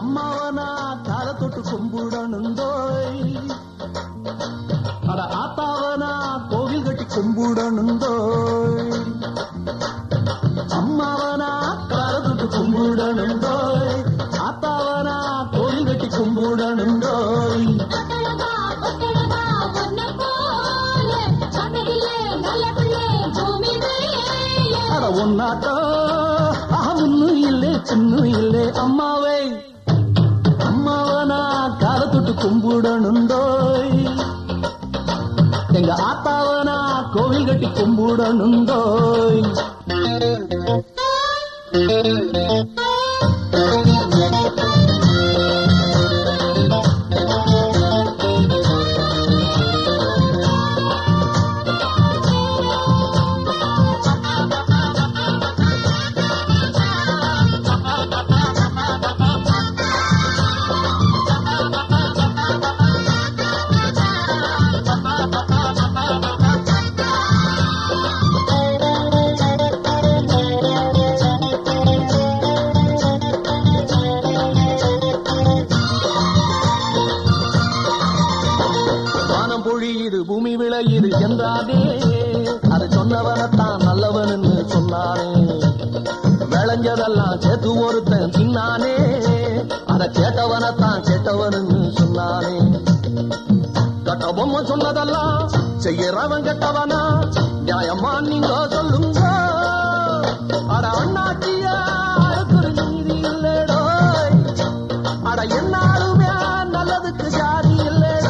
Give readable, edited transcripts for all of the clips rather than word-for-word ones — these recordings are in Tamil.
அம்மாவனா கால தொட்டு கும்பிடணுந்தோய் அட ஆத்தாவனா கோவில் கட்டி கும்பிடணுந்தோய் அம்மாவனா கால தொட்டு கும்பிடணுந்தோய் ஆத்தாவனா கோவில் கட்டி கும்பிடணுந்தோய் அட ஒன்னாட்டோ ஒன்னு இல்லே சின்ன இல்லே அம்மாவை அம்மாவனா கால தொட்டு கும்பிடணுந்தோய் எங்க ஆத்தாவனா கோவில் கட்டி கும்பிடணுந்தோய் பொழியுது பூமி விளையுது என்றாதே அதை சொன்னவனத்தான் நல்லவன் சொன்னானே விளைஞ்சதெல்லாம் சேர்த்து ஒருத்தன் தின்னானே அதை கேட்டவனத்தான் கேட்டவன் சொன்னானே கட்ட பொம்மை சொன்னதெல்லாம் செய்யறவன் கெட்டவனா நியாயமா நீங்க சொல்லுங்க அட அண்ணாச்சிய நீதி இல்லடோ அட என்னாலுமே நல்லதுக்கு ஜாதி இல்லடோ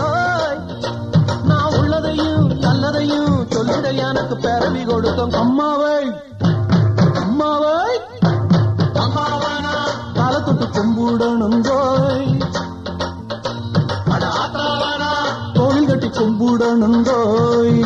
நல்லதையும் சொல்லிட எனக்கு பிறவி கொடுத்தோம் அம்மாவை அம்மாவை அம்மாவனா கால தொட்டு கும்பிடணுந்தோய் அட ஆத்தாவனா கோவில் கட்டி கும்பிடணுந்தோய்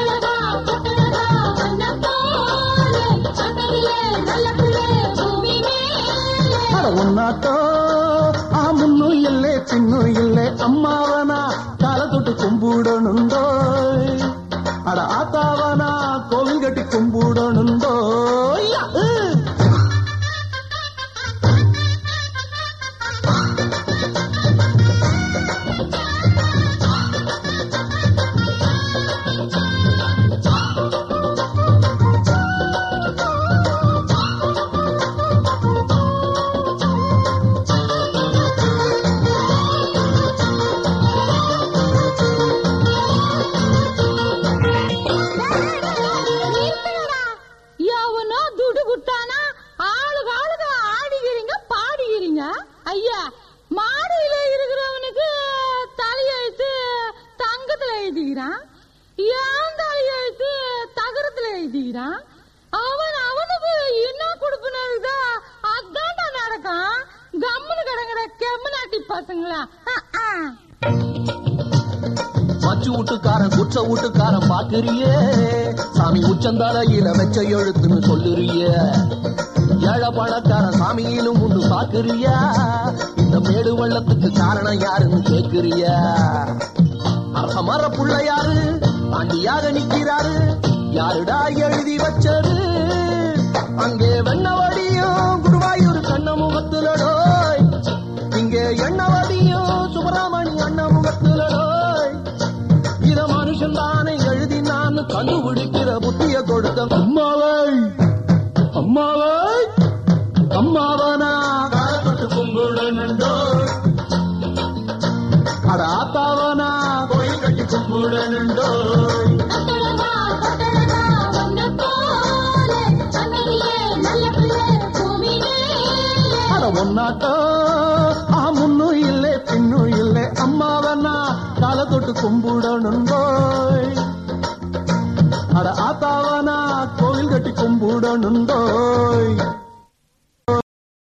அட ஒன்னாட்டோ முன்னும் இல்லை சின்னும் இல்லை அம்மாவனா கால தொட்டு கும்பிடணுந்தோய் அட ஆத்தாவனா கோவில் கட்டி கும்பிடணுந்தோய் ஐயா மாடியில இருக்கிறவனுக்கு தலையெழுத்து தங்கத்துல எழுதிக்கிறான் ஏன் தலையெழுத்து தகரத்துல எழுதிக்கிறான் அவனுக்கு என்ன கொடுப்பனதா அதான்டா நடக்கும் கம்முன்னு கிடங்குற கெம்மநாட்டி பசங்களா மச்சு வீட்டுக்காரன் குற்ற வீட்டுக்காரன் பாக்குறியே சாமி உச்சந்தாலையில வெச்ச எழுத்துன்னு சொல்லுறிய ஏழை பணக்காரன் சாமியிலும் உண்டு பாக்குறியா இந்த மேடு வெள்ளத்துக்கு காரணம் யாருன்னு கேக்குறியா அரசமர புள்ள யாரு ஆண்டியாக நிக்கிறாரு யாருடா எழுதி வச்சது அங்கே வெண்ணவடியும் குருவாயூர் கண்ண முகத்துலடோய் இங்கே எண்ணவடியும் சுப்பிரமணி அண்ண முகத்துலடோய் இத மனுஷன் தானே எழுதி நான் கண்டுபிடிக்கிற புத்திய கொடுத்த அம்மாவை அம்மாவை அம்மாவனா கால தொட்டு கும்பிடணுந்தோய் அட ஆத்தாவனா கோயில் கட்டி கும்பிடணுந்தோய் அட ஒன்னாட்டோ முன்னும் இல்லை பின்னும் இல்லை அம்மாவனா கால தொட்டு கும்பிடணுந்தோய் அட ஆத்தாவனா கோவில் கட்டி கும்பிடணுந்தோய்